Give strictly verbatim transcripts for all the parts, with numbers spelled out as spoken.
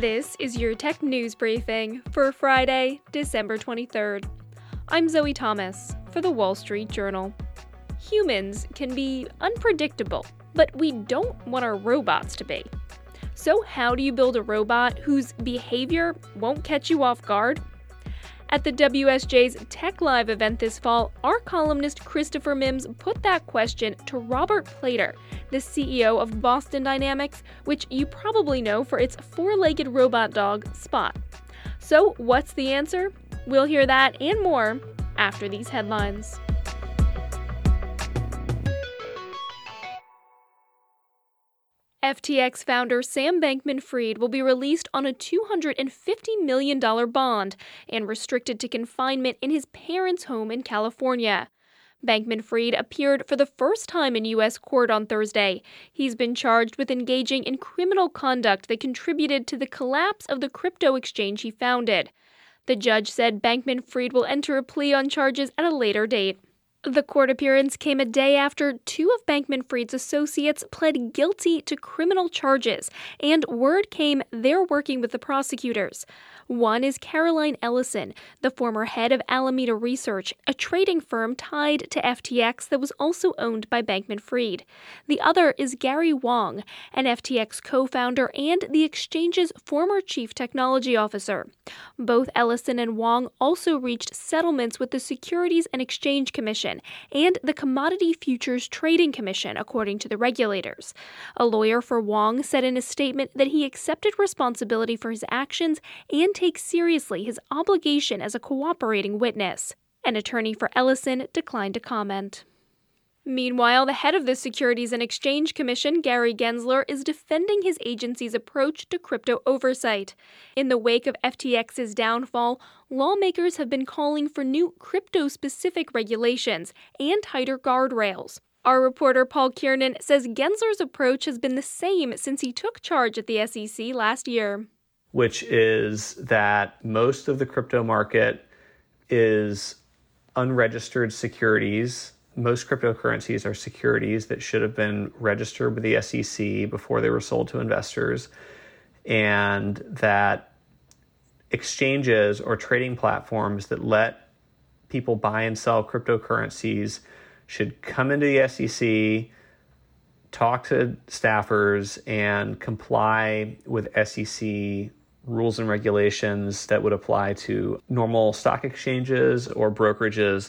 This is your tech news briefing for Friday, December twenty-third. I'm Zoe Thomas for The Wall Street Journal. Humans can be unpredictable, but we don't want our robots to be. So how do you build a robot whose behavior won't catch you off guard? At the W S J's Tech Live event this fall, our columnist Christopher Mims put that question to Robert Plater, the C E O of Boston Dynamics, which you probably know for its four-legged robot dog, Spot. So what's the answer? We'll hear that and more after these headlines. F T X founder Sam Bankman-Fried will be released on a two hundred fifty million dollars bond and restricted to confinement in his parents' home in California. Bankman-Fried appeared for the first time in U S court on Thursday. He's been charged with engaging in criminal conduct that contributed to the collapse of the crypto exchange he founded. The judge said Bankman-Fried will enter a plea on charges at a later date. The court appearance came a day after two of Bankman-Fried's associates pled guilty to criminal charges, and word came they're working with the prosecutors. One is Caroline Ellison, the former head of Alameda Research, a trading firm tied to F T X that was also owned by Bankman-Fried. The other is Gary Wang, an F T X co-founder and the exchange's former chief technology officer. Both Ellison and Wang also reached settlements with the Securities and Exchange Commission and the Commodity Futures Trading Commission, according to the regulators. A lawyer for Wang said in a statement that he accepted responsibility for his actions and takes seriously his obligation as a cooperating witness. An attorney for Ellison declined to comment. Meanwhile, the head of the Securities and Exchange Commission, Gary Gensler, is defending his agency's approach to crypto oversight. In the wake of F T X's downfall, lawmakers have been calling for new crypto-specific regulations and tighter guardrails. Our reporter Paul Kiernan says Gensler's approach has been the same since he took charge at the S E C last year. Which is that most of the crypto market is unregistered securities. Most cryptocurrencies are securities that should have been registered with the S E C before they were sold to investors, and that exchanges or trading platforms that let people buy and sell cryptocurrencies should come into the S E C, talk to staffers, and comply with S E C rules and regulations that would apply to normal stock exchanges or brokerages.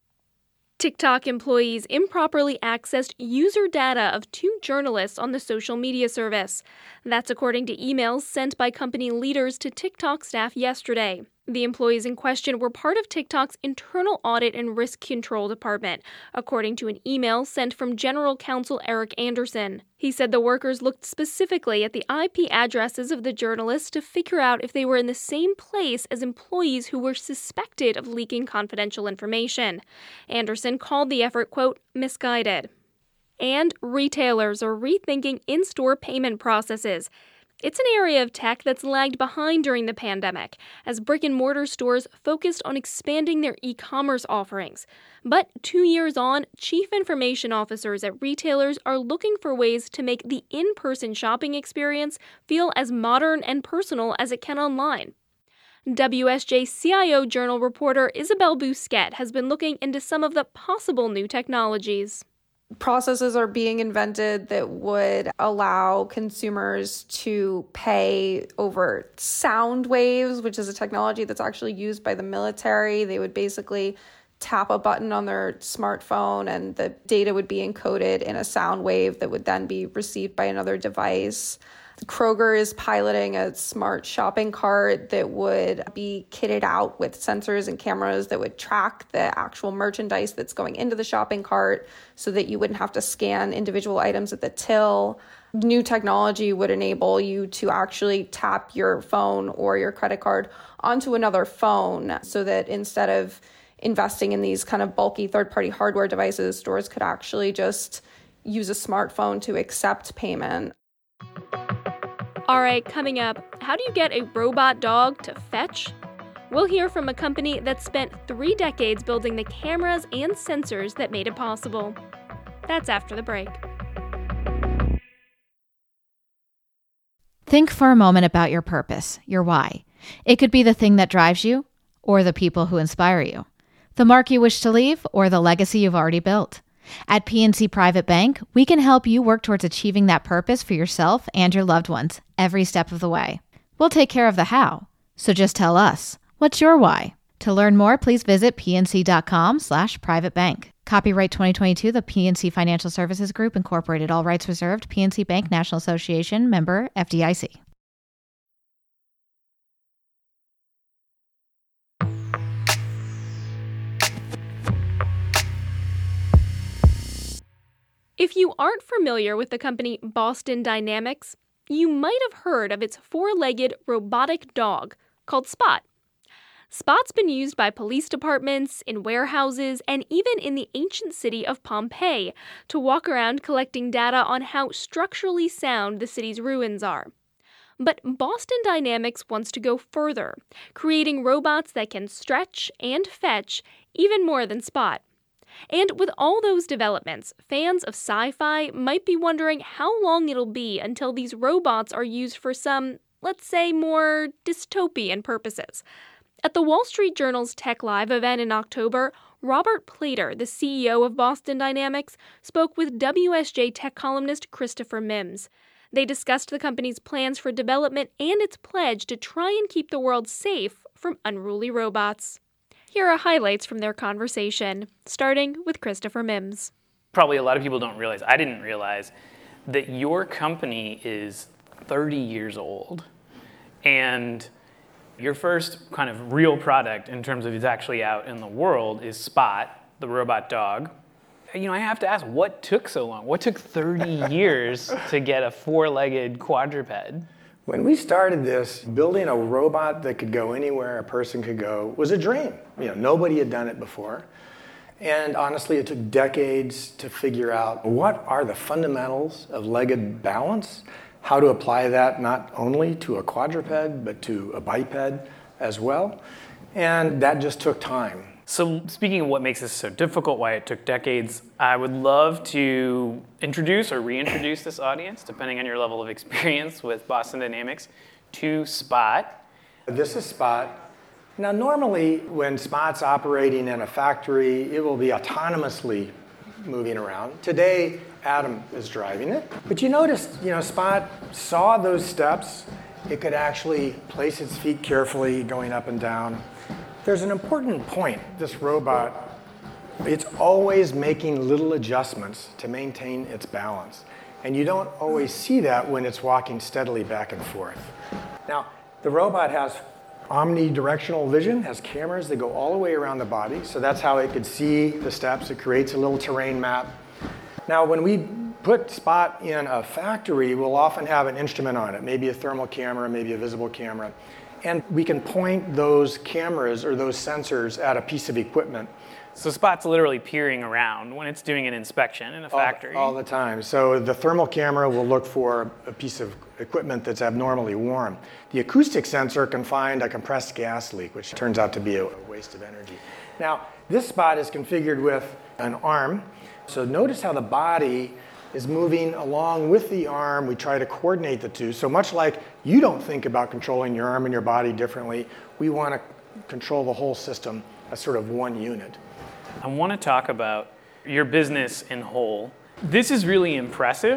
TikTok employees improperly accessed user data of two journalists on the social media service. That's according to emails sent by company leaders to TikTok staff yesterday. The employees in question were part of TikTok's internal audit and risk control department, according to an email sent from General Counsel Eric Anderson. He said the workers looked specifically at the I P addresses of the journalists to figure out if they were in the same place as employees who were suspected of leaking confidential information. Anderson called the effort, quote, misguided. And retailers are rethinking in-store payment processes. It's an area of tech that's lagged behind during the pandemic, as brick-and-mortar stores focused on expanding their e-commerce offerings. But two years on, chief information officers at retailers are looking for ways to make the in-person shopping experience feel as modern and personal as it can online. W S J C I O Journal reporter Isabel Bousquet has been looking into some of the possible new technologies. Processes are being invented that would allow consumers to pay over sound waves, which is a technology that's actually used by the military. They would basically tap a button on their smartphone and the data would be encoded in a sound wave that would then be received by another device. Kroger is piloting a smart shopping cart that would be kitted out with sensors and cameras that would track the actual merchandise that's going into the shopping cart so that you wouldn't have to scan individual items at the till. New technology would enable you to actually tap your phone or your credit card onto another phone so that instead of investing in these kind of bulky third-party hardware devices, stores could actually just use a smartphone to accept payment. All right, coming up, how do you get a robot dog to fetch? We'll hear from a company that spent three decades building the cameras and sensors that made it possible. That's after the break. Think for a moment about your purpose, your why. It could be the thing that drives you, or the people who inspire you, the mark you wish to leave, or the legacy you've already built. At P N C Private Bank, we can help you work towards achieving that purpose for yourself and your loved ones every step of the way. We'll take care of the how, so just tell us, what's your why? To learn more, please visit pnc.com slash private bank. Copyright twenty twenty-two, the P N C Financial Services Group, Incorporated. All rights reserved. P N C Bank National Association, member F D I C. If you aren't familiar with the company Boston Dynamics, you might have heard of its four-legged robotic dog called Spot. Spot's been used by police departments, in warehouses, and even in the ancient city of Pompeii to walk around collecting data on how structurally sound the city's ruins are. But Boston Dynamics wants to go further, creating robots that can stretch and fetch even more than Spot. And with all those developments, fans of sci-fi might be wondering how long it'll be until these robots are used for some, let's say, more dystopian purposes. At the Wall Street Journal's Tech Live event in October, Robert Plater, the C E O of Boston Dynamics, spoke with W S J tech columnist Christopher Mims. They discussed the company's plans for development and its pledge to try and keep the world safe from unruly robots. Here are highlights from their conversation, starting with Christopher Mims. Probably a lot of people don't realize, I didn't realize, that your company is thirty years old. And your first kind of real product in terms of it's actually out in the world is Spot, the robot dog. You know, I have to ask, what took so long? What took thirty years to get a four-legged quadruped? When we started this, building a robot that could go anywhere a person could go was a dream. You know, nobody had done it before. And honestly, it took decades to figure out what are the fundamentals of legged balance, how to apply that not only to a quadruped, but to a biped as well. And that just took time. So speaking of what makes this so difficult, why it took decades, I would love to introduce or reintroduce this audience, depending on your level of experience with Boston Dynamics, to Spot. This is Spot. Now normally when Spot's operating in a factory, it will be autonomously moving around. Today, Adam is driving it. But you noticed, you know, Spot saw those steps. It could actually place its feet carefully going up and down. There's an important point. This robot, it's always making little adjustments to maintain its balance. And you don't always see that when it's walking steadily back and forth. Now, the robot has omnidirectional vision, has cameras that go all the way around the body. So that's how it could see the steps. It creates a little terrain map. Now, when we put Spot in a factory, we'll often have an instrument on it, maybe a thermal camera, maybe a visible camera. And we can point those cameras or those sensors at a piece of equipment. So Spot's literally peering around when it's doing an inspection in a factory. All, all the time. So the thermal camera will look for a piece of equipment that's abnormally warm. The acoustic sensor can find a compressed gas leak, which turns out to be a waste of energy. Now, this Spot is configured with an arm. So notice how the body is moving along with the arm. We try to coordinate the two. So much like you don't think about controlling your arm and your body differently, we want to control the whole system as sort of one unit. I want to talk about your business in whole. This is really impressive,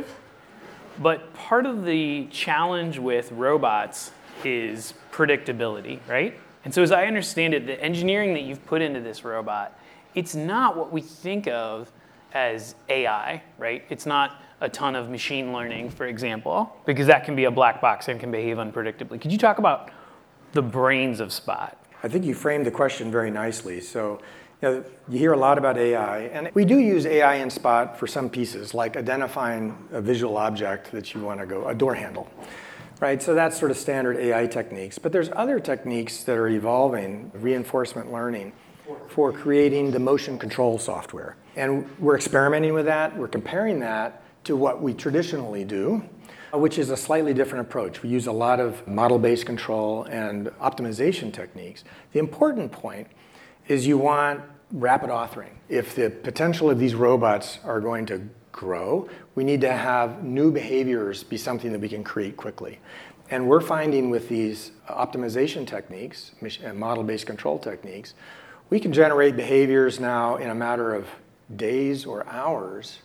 but part of the challenge with robots is predictability, right? And so as I understand it, the engineering that you've put into this robot, it's not what we think of as A I, right? It's not a ton of machine learning, for example, because that can be a black box and can behave unpredictably. Could you talk about the brains of Spot? I think you framed the question very nicely. So, you know, you hear a lot about A I, and we do use A I in Spot for some pieces, like identifying a visual object that you want to go, a door handle, right? So that's sort of standard A I techniques. But there's other techniques that are evolving, reinforcement learning, for creating the motion control software. And we're experimenting with that. We're comparing that to what we traditionally do, which is a slightly different approach. We use a lot of model-based control and optimization techniques. The important point is you want rapid authoring. If the potential of these robots are going to grow, we need to have new behaviors be something that we can create quickly. And we're finding with these optimization techniques, model-based control techniques, we can generate behaviors now in a matter of days or hours.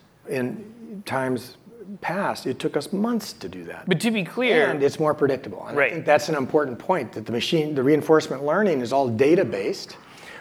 In times past, it took us months to do that. But to be clear, and it's more predictable. And right. I think that's an important point, that the machine, the reinforcement learning is all data-based.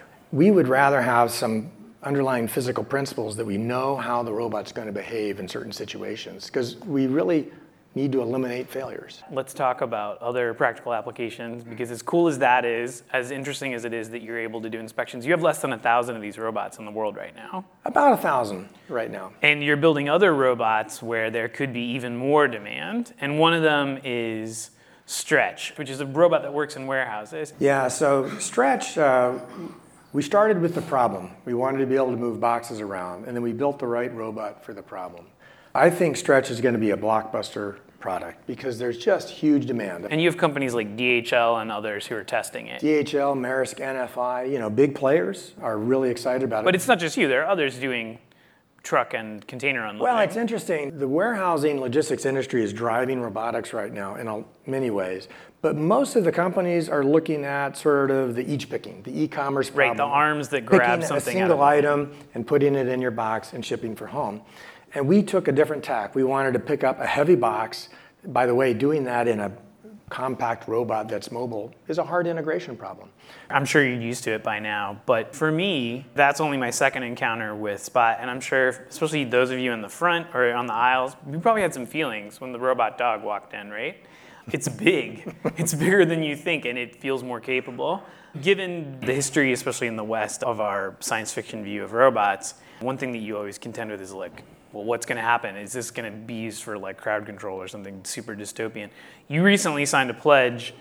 We would rather have some underlying physical principles that we know how the robot's going to behave in certain situations, because we really need to eliminate failures. Let's talk about other practical applications, because as cool as that is, as interesting as it is that you're able to do inspections, you have less than a thousand of these robots in the world right now. About a thousand right now. And you're building other robots where there could be even more demand. And one of them is Stretch, which is a robot that works in warehouses. Yeah, so Stretch, uh, we started with the problem. We wanted to be able to move boxes around, and then we built the right robot for the problem. I think Stretch is going to be a blockbuster product because there's just huge demand. And you have companies like D H L and others who are testing it. D H L, Maersk, N F I, you know, big players are really excited about it. But it's not just you. There are others doing truck and container unloading. Well, it's interesting. The warehousing logistics industry is driving robotics right now in many ways. But most of the companies are looking at sort of the each picking, the e-commerce problem. Right, the arms that grab picking something a out single of item and putting it in your box and shipping for home. And we took a different tack. We wanted to pick up a heavy box. By the way, doing that in a compact robot that's mobile is a hard integration problem. I'm sure you're used to it by now, but for me, that's only my second encounter with Spot, and I'm sure, especially those of you in the front or on the aisles, you probably had some feelings when the robot dog walked in, right? It's big. It's bigger than you think, and it feels more capable. Given the history, especially in the West, of our science fiction view of robots, one thing that you always contend with is like, well, what's going to happen? Is this going to be used for like crowd control or something super dystopian? You recently signed a pledge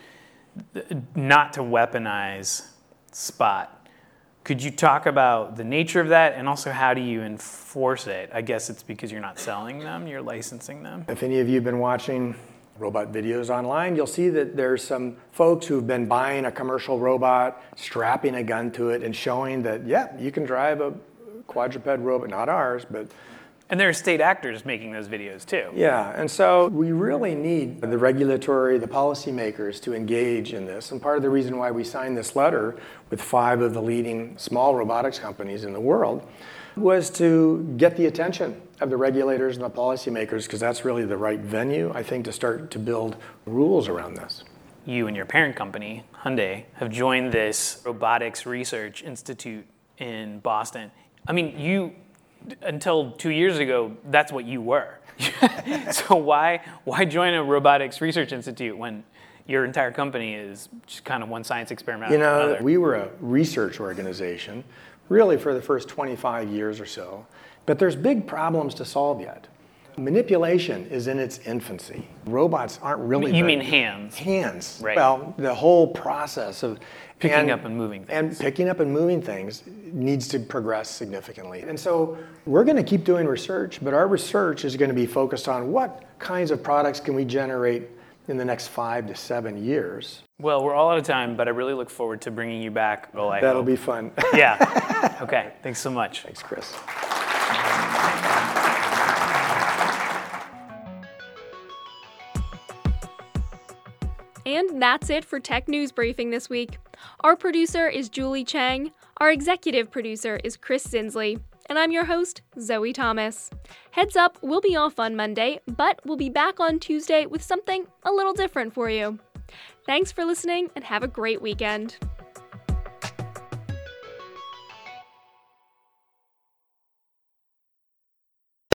not to weaponize Spot. Could you talk about the nature of that, and also how do you enforce it? I guess it's because you're not selling them, you're licensing them. If any of you have been watching robot videos online, you'll see that there's some folks who've been buying a commercial robot, strapping a gun to it, and showing that, yeah, you can drive a quadruped robot, not ours, but and there are state actors making those videos too. Yeah, and so we really need the regulatory, the policymakers to engage in this. And part of the reason why we signed this letter with five of the leading small robotics companies in the world was to get the attention of the regulators and the policymakers, because that's really the right venue, I think, to start to build rules around this. You and your parent company, Hyundai, have joined this Robotics Research Institute in Boston. I mean, you... until two years ago, that's what you were. So why why join a robotics research institute when your entire company is just kind of one science experiment you after know, another? We were a research organization, really for the first twenty-five years or so, but there's big problems to solve yet. Manipulation is in its infancy. Robots aren't really You very, mean hands? Hands. Right. Well, the whole process of Picking and, up and moving things. And picking up and moving things needs to progress significantly. And so we're going to keep doing research, but our research is going to be focused on what kinds of products can we generate in the next five to seven years. Well, we're all out of time, but I really look forward to bringing you back. Well, I That'll hope. be fun. Yeah. Okay. Thanks so much. Thanks, Chris. And that's it for Tech News Briefing this week. Our producer is Julie Chang, our executive producer is Chris Zinsley, and I'm your host, Zoe Thomas. Heads up, we'll be off on Monday, but we'll be back on Tuesday with something a little different for you. Thanks for listening, and have a great weekend.